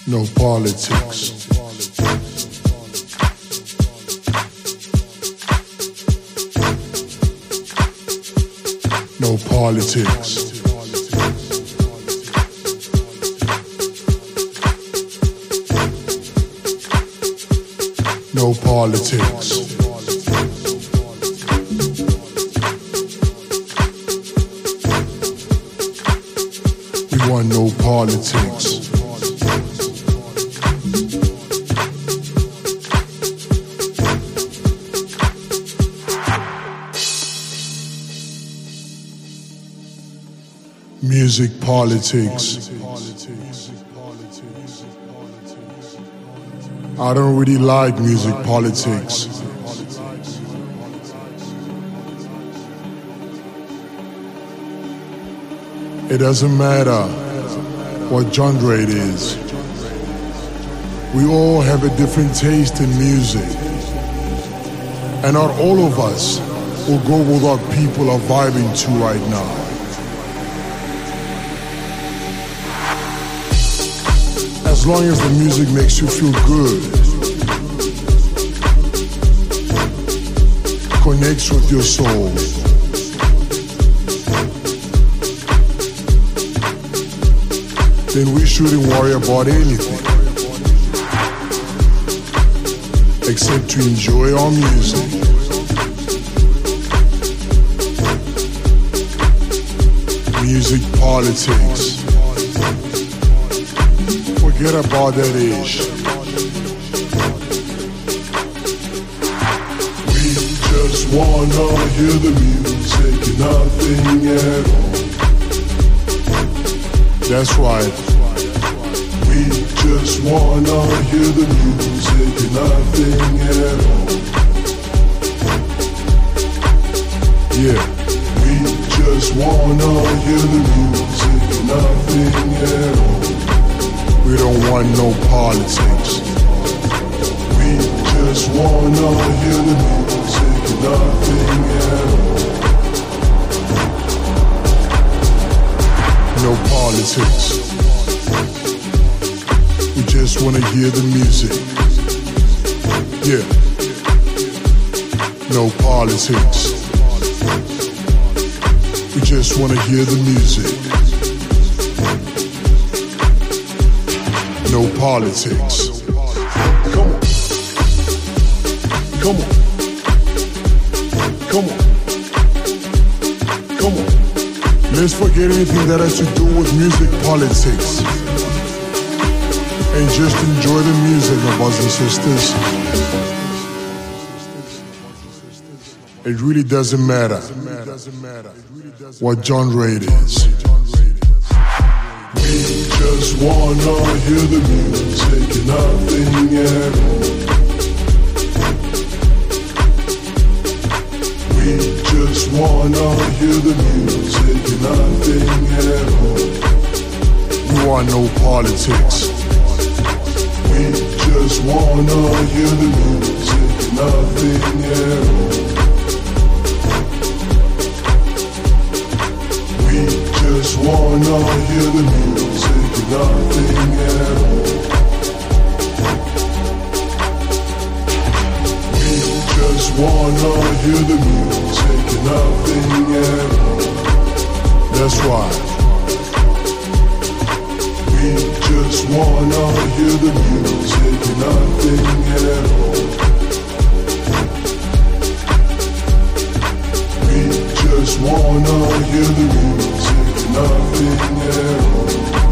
No politics. No politics. No politics. We want no politics. Music politics. I don't really like music politics. It doesn't matter what genre it is. We all have a different taste in music. And not all of us will go with what people are vibing to right now. As long as the music makes you feel good, connects with your soul, then we shouldn't worry about anything except to enjoy our music. Music politics. Forget about that ish. We just wanna hear the music and nothing at all. That's right. We just wanna hear the music and nothing at all. Yeah. We just wanna hear the music and nothing at all. We don't want no politics. We just wanna hear the music and nothing at all. No politics. We just wanna hear the music. Yeah. No politics. We just wanna hear the music. No politics. Come on. Come on. Come on. Come on. Let's forget anything that has to do with music politics. And just enjoy the music, my brothers and sisters. It really doesn't matter what genre it is. We just wanna hear the music and nothing at all. We just wanna hear the music and nothing at all. We want no politics. We just wanna hear the music and nothing at all. We just wanna hear the music and nothing at all. We just wanna hear the music and nothing at all. That's right. We just wanna hear the music and nothing at all. We just wanna hear the music and nothing at all.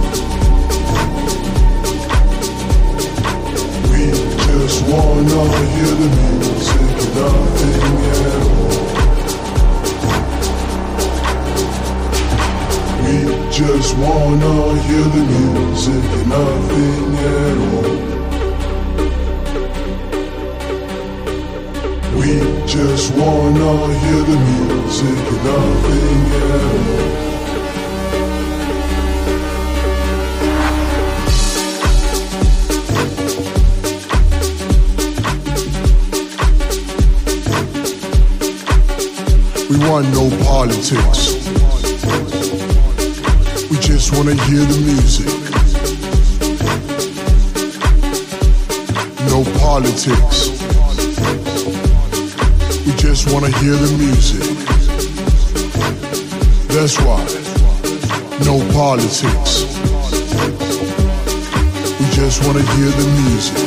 We just wanna hear the music and nothing at all. We just wanna hear the music and nothing at all. We just wanna hear the music and nothing at all. We want no politics. We just wanna hear the music no politics. We just wanna hear the music. That's why, no politics. We just wanna hear the music.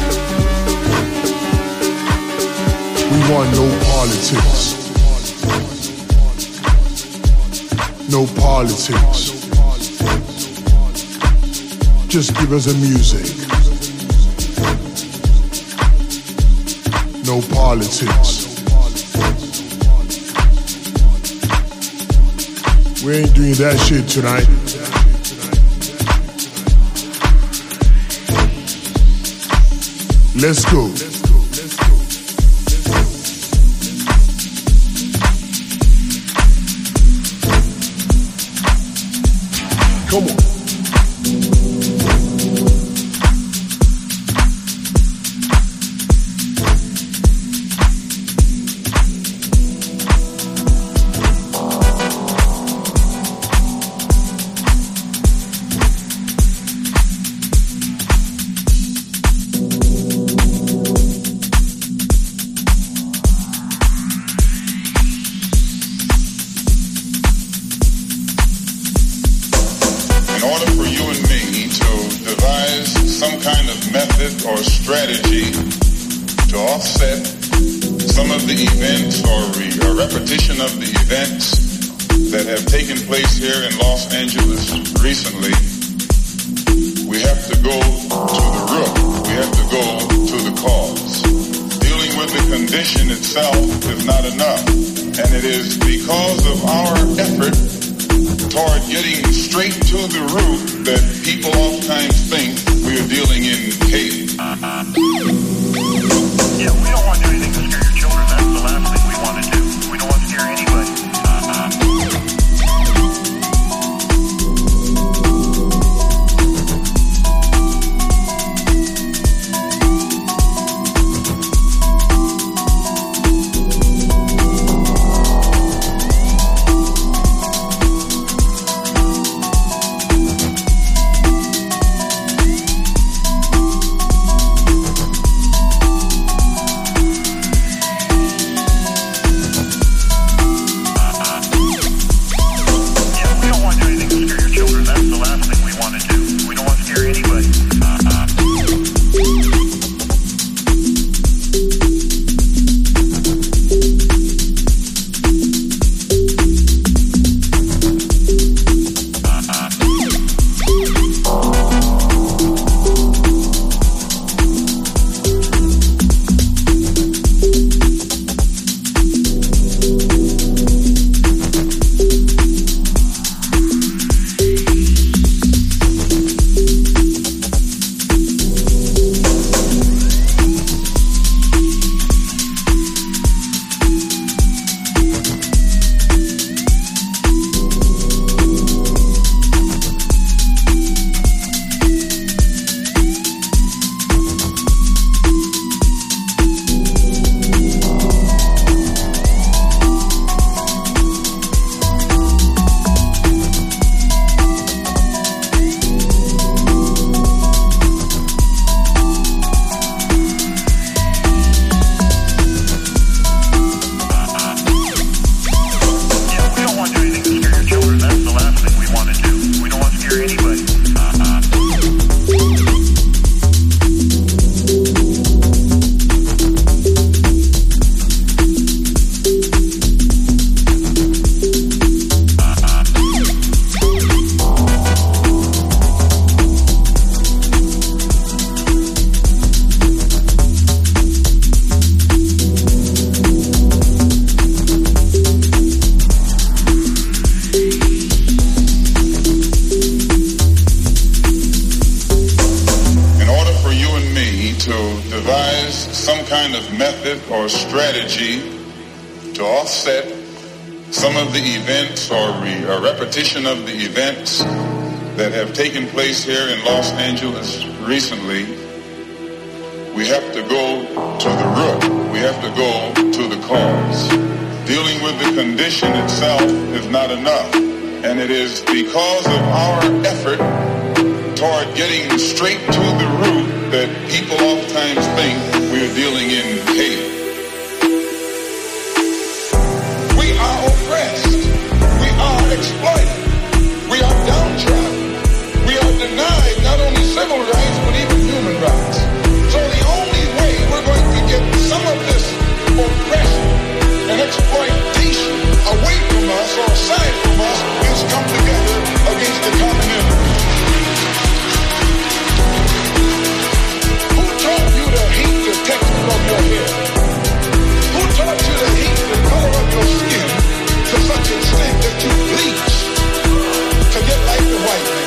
We want no politics. No politics. Just give us the music. No politics. We ain't doing that shit tonight. Let's go. Come on. Or strategy to offset some of the events or a repetition of the events that have taken place here in Los Angeles recently, we have to go to the root. We have to go to the cause. Dealing with the condition itself is not enough, and it is because of our effort toward getting straight to the root that people oftentimes think we are dealing in chaos. Yeah, we don't want to do anything to scare your children. That's the last thing we want to do. We don't want to scare anybody. Or strategy to offset some of the events or a repetition of the events that have taken place here in Los Angeles recently, we have to go to the root. We have to go to the cause. Dealing with the condition itself is not enough, and it is because of our effort toward getting straight to the root that people oftentimes think we're dealing in hate. We are oppressed. We are exploited. We are downtrodden. We are denied not only civil rights, but even human rights. So the only way we're going to get some of this oppression and exploitation away from us or aside from us is come together against the common enemy. Who taught you to hate the texture of your hair? Who taught you to hate the color of your skin to such an extent that you bleach to get like the white man?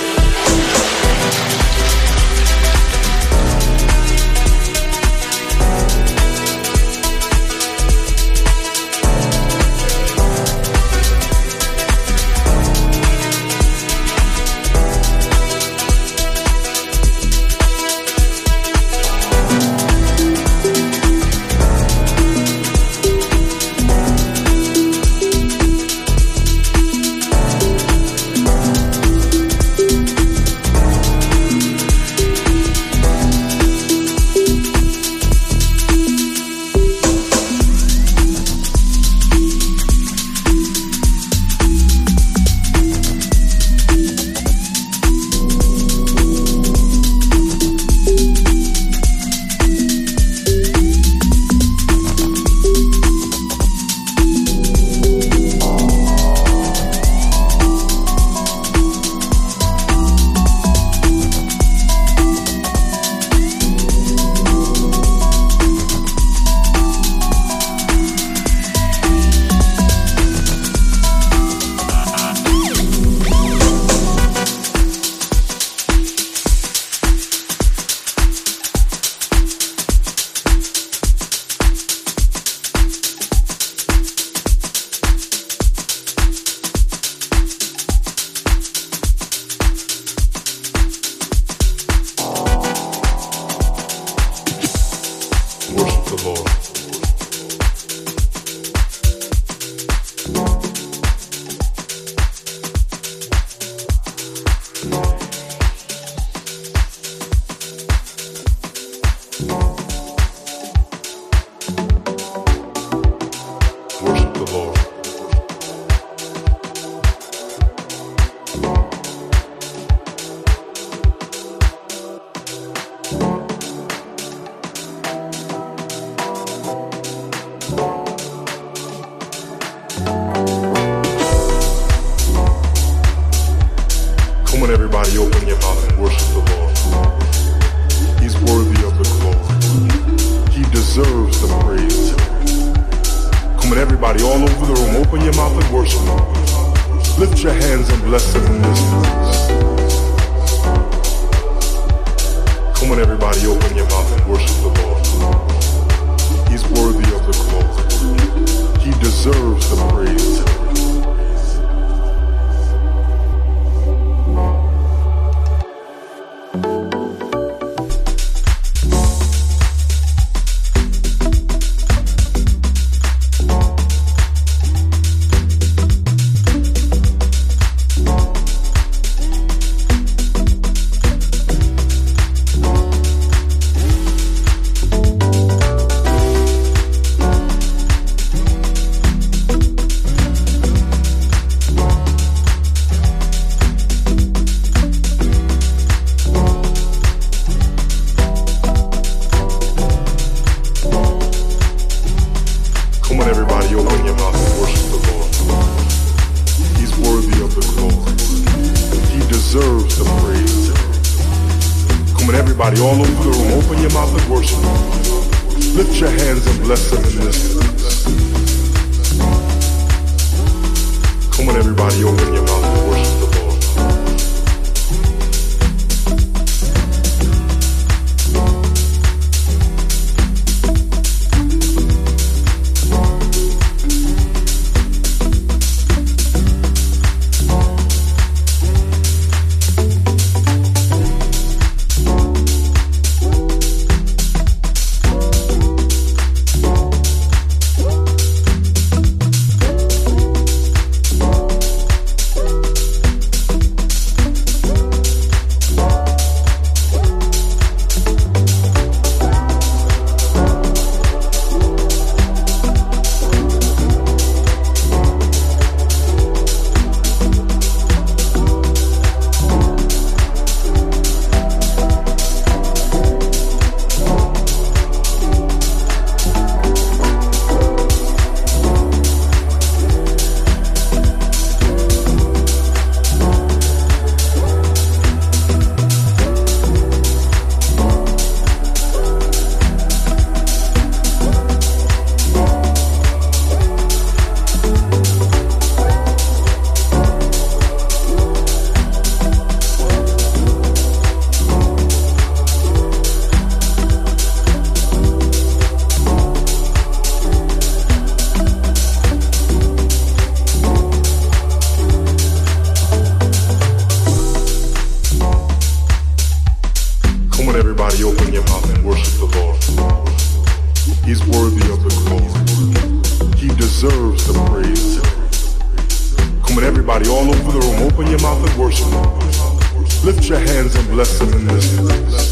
everybody all over the room, open your mouth and worship him. Lift your hands and bless him in this place.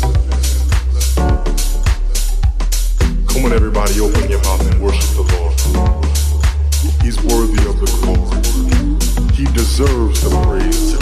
Come on, everybody, open your mouth and worship the Lord. He's worthy of the glory. He deserves the praise.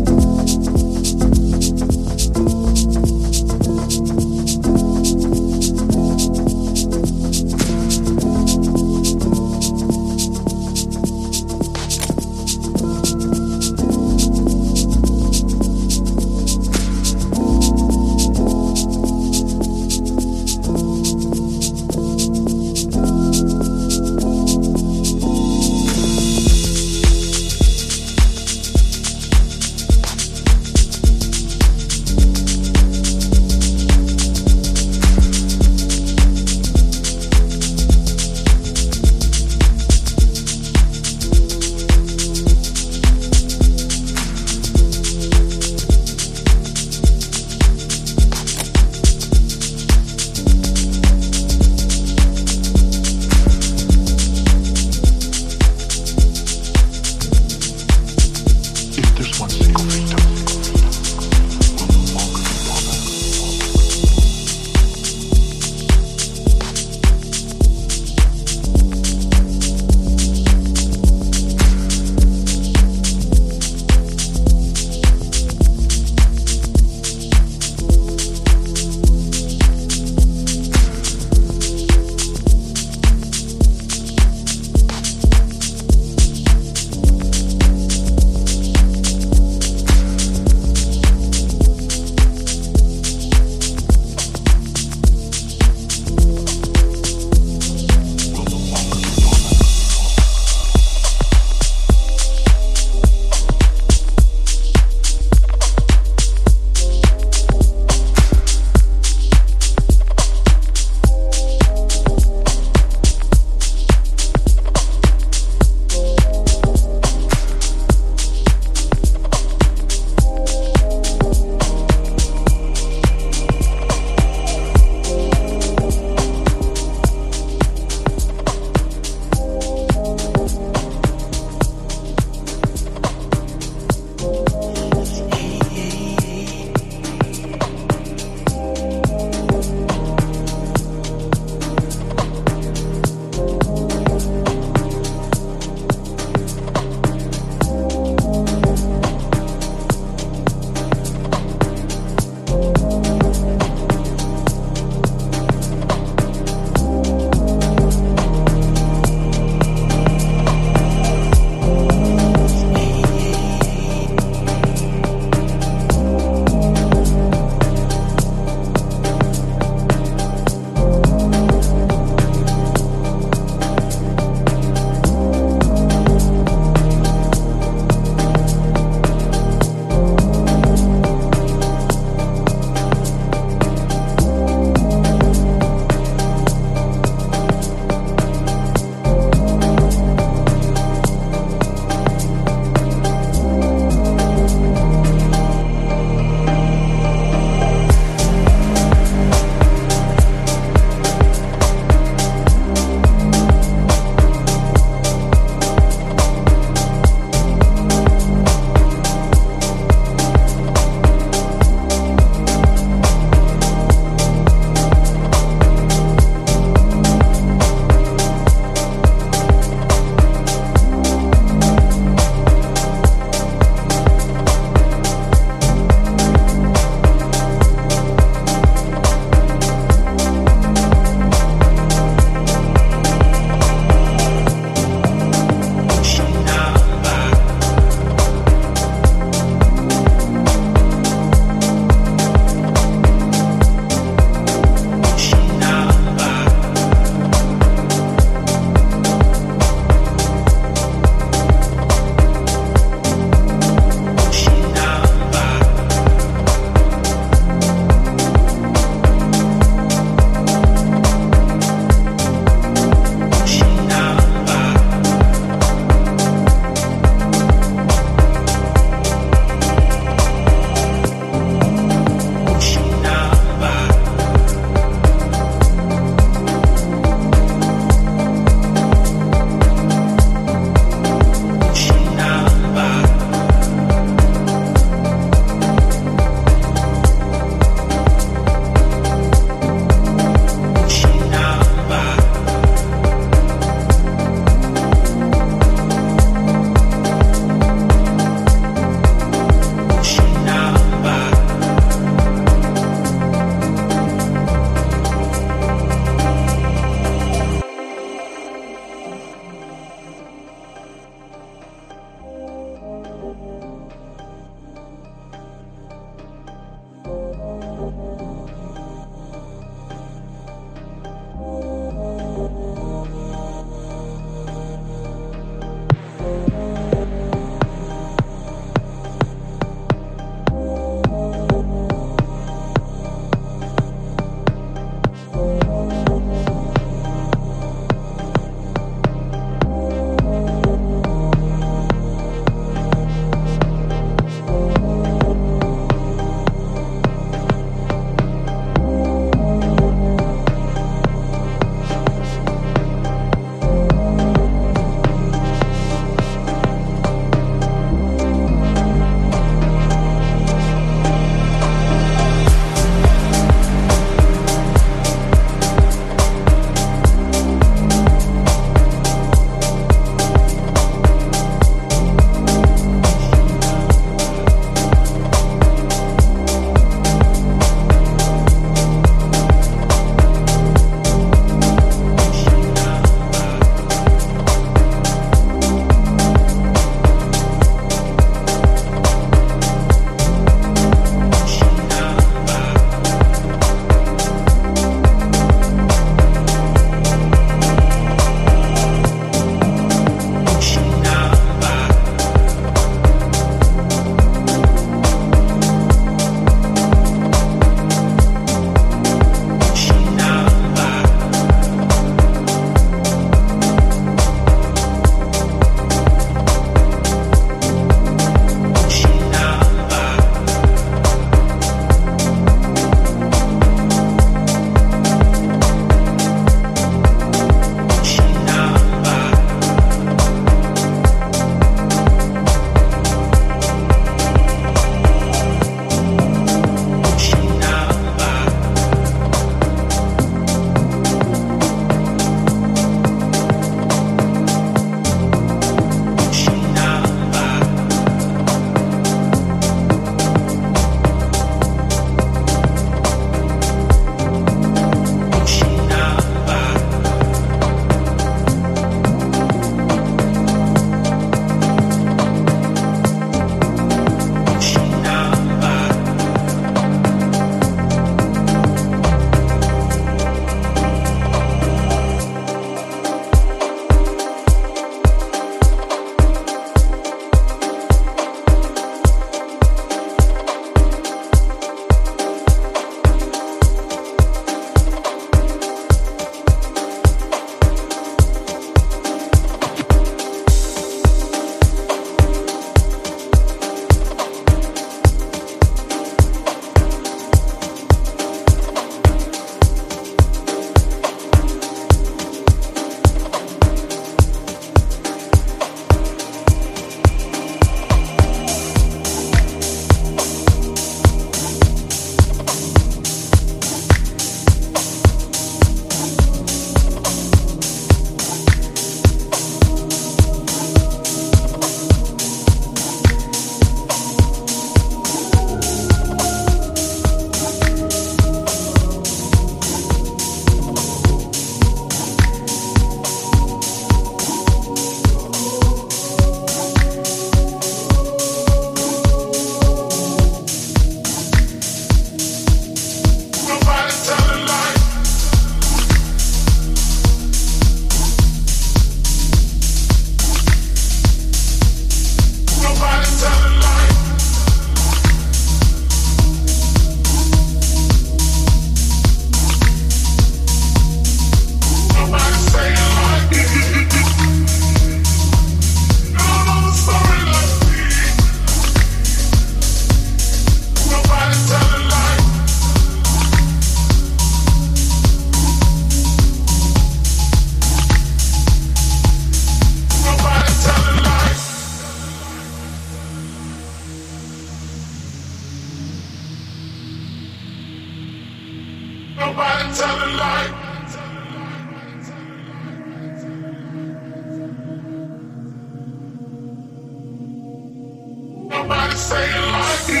say it like me.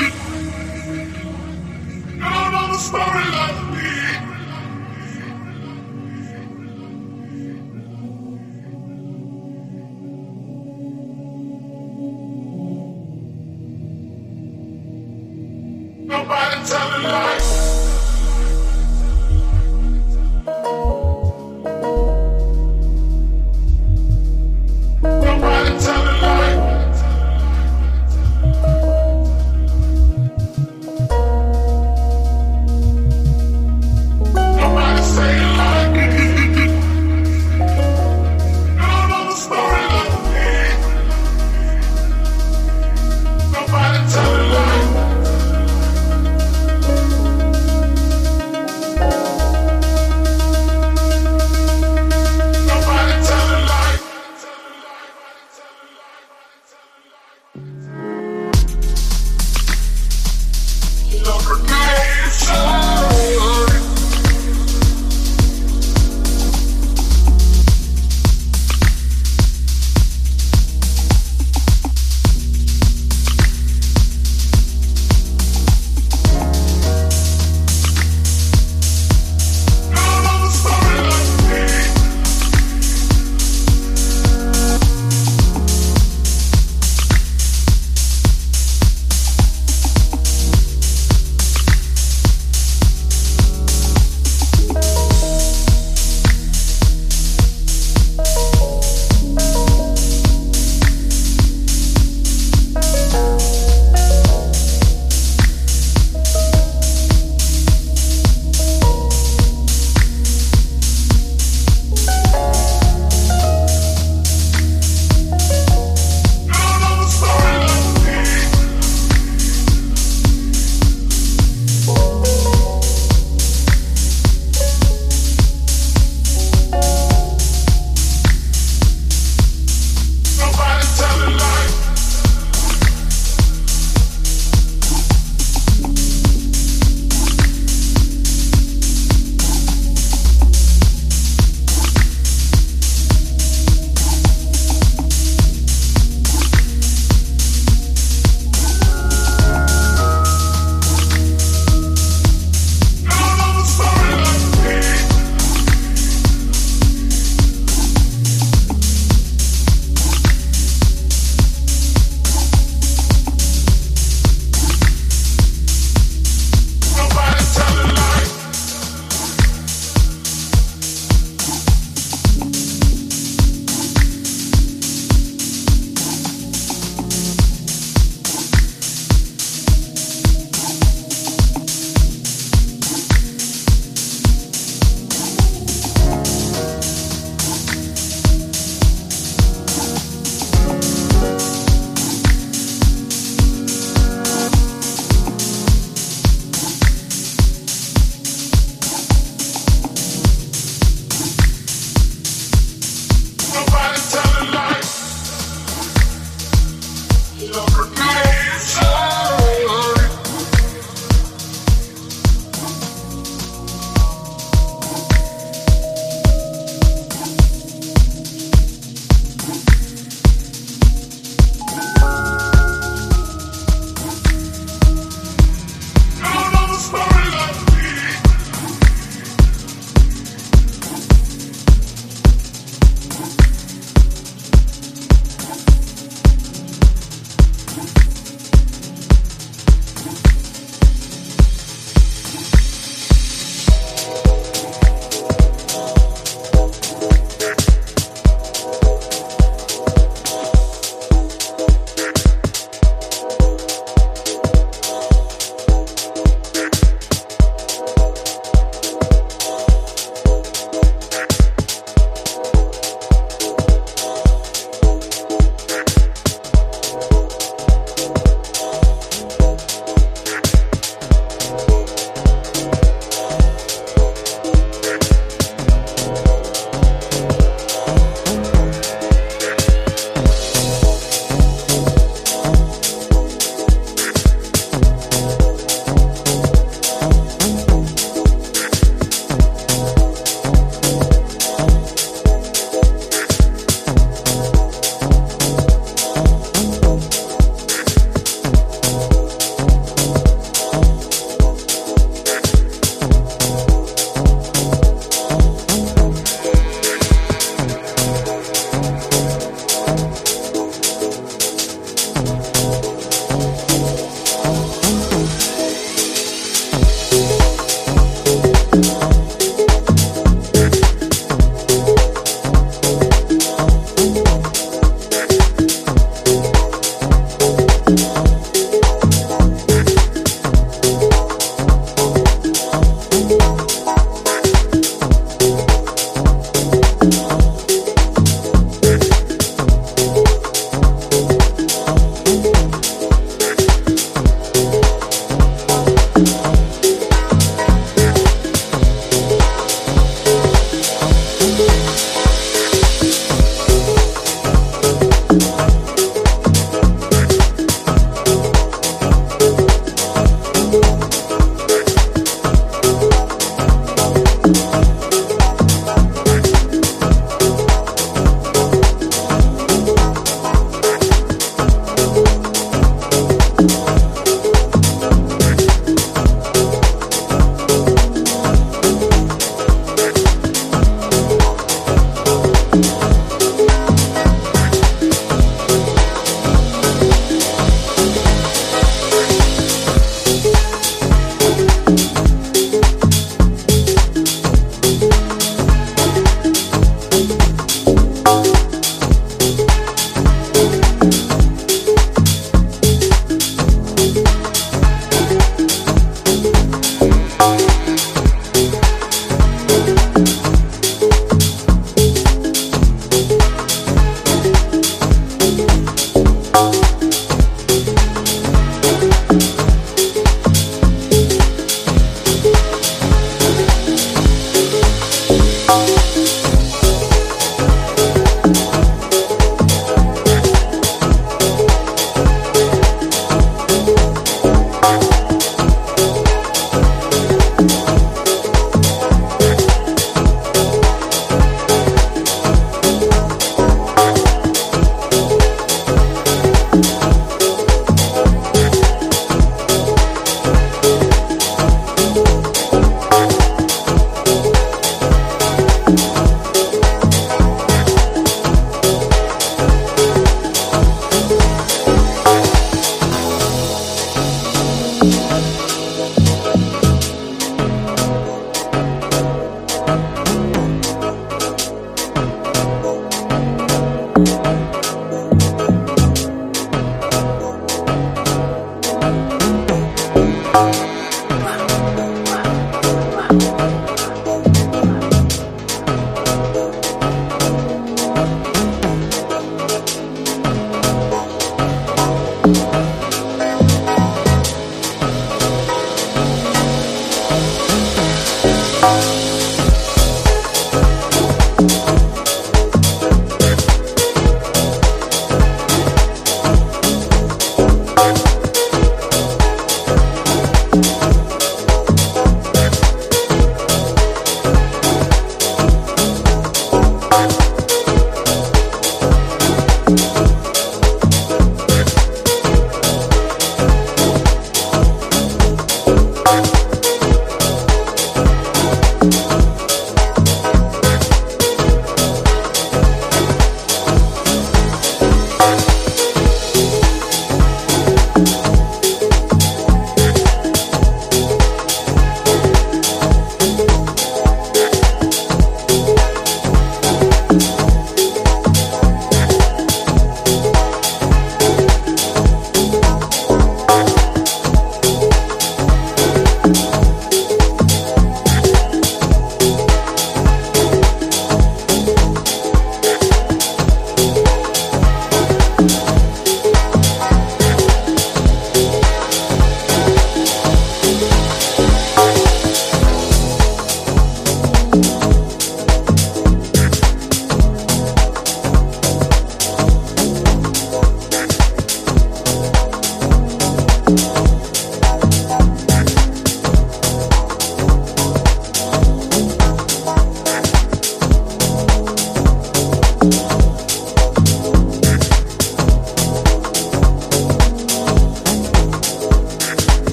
You don't know the story like me. Nobody telling lies. Nobody telling lies.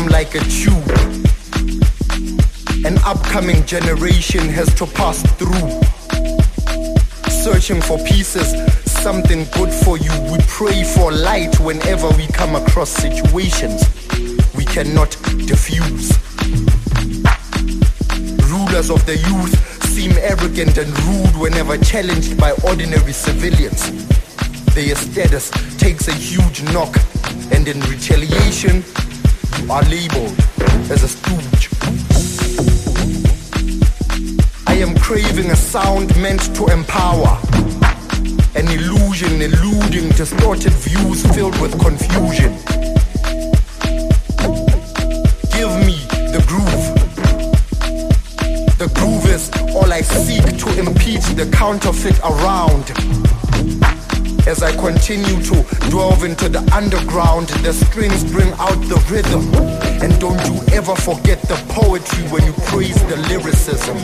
become like a tube. An upcoming generation has to pass through. Searching for pieces, something good for you. We pray for light whenever we come across situations we cannot diffuse. Rulers of the youth seem arrogant and rude whenever challenged by ordinary civilians. Their status takes a huge knock, and in retaliation, you are labeled as a stooge. I am craving a sound meant to empower, an illusion eluding distorted views filled with confusion. Give me the groove. The groove is all I seek to impeach the counterfeit around. As I continue to delve into the underground, the strings bring out the rhythm. And don't you ever forget the poetry when you praise the lyricism.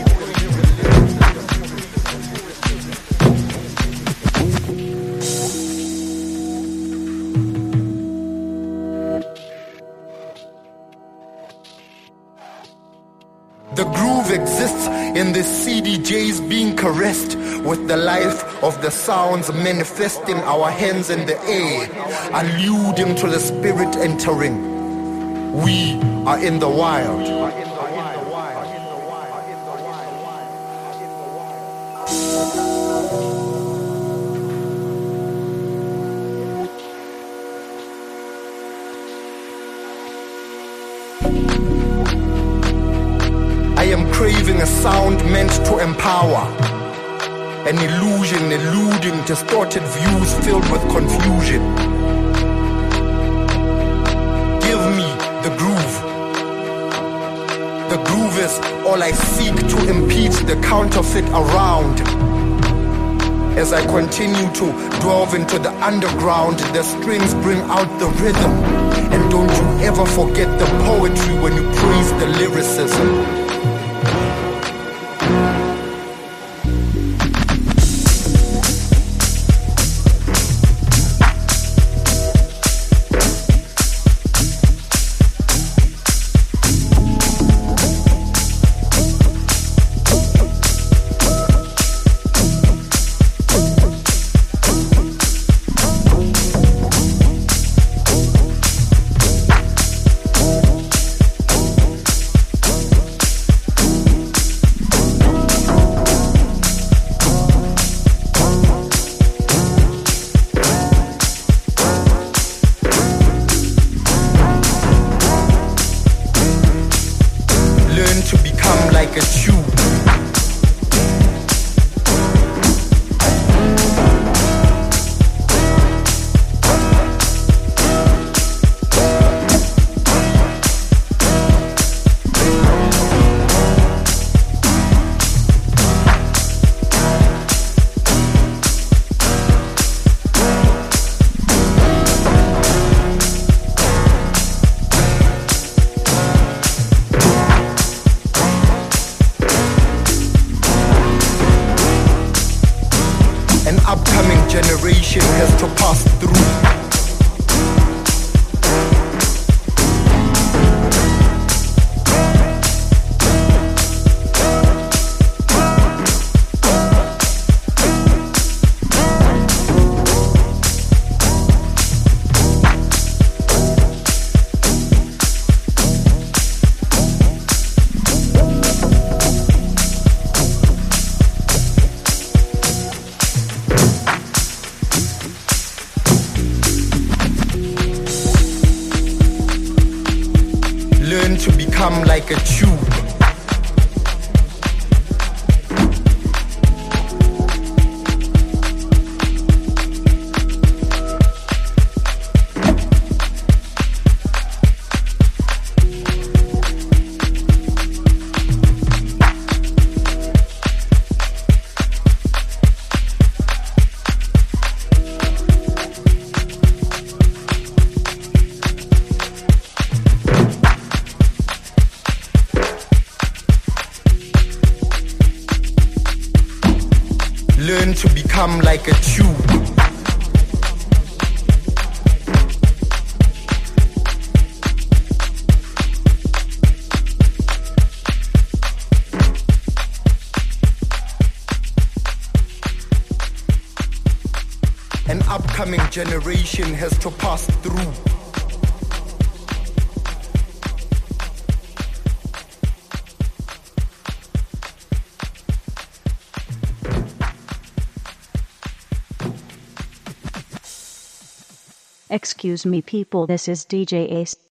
The groove exists in the CDJs being caressed with the life of the sounds manifesting our hands in the air, alluding to the spirit entering. We are in the wild. I am craving a sound meant to empower, an illusion eluding distorted views filled with confusion. Give me the groove. The groove is all I seek to impeach the counterfeit around. As I continue to delve into the underground, the strings bring out the rhythm. And don't you ever forget the poetry when you praise the lyricism. Generation has to pass through. Learn to become like a tube. Learn to become like a tube. upcoming generation has to pass through. Excuse me people, this is DJ Ace.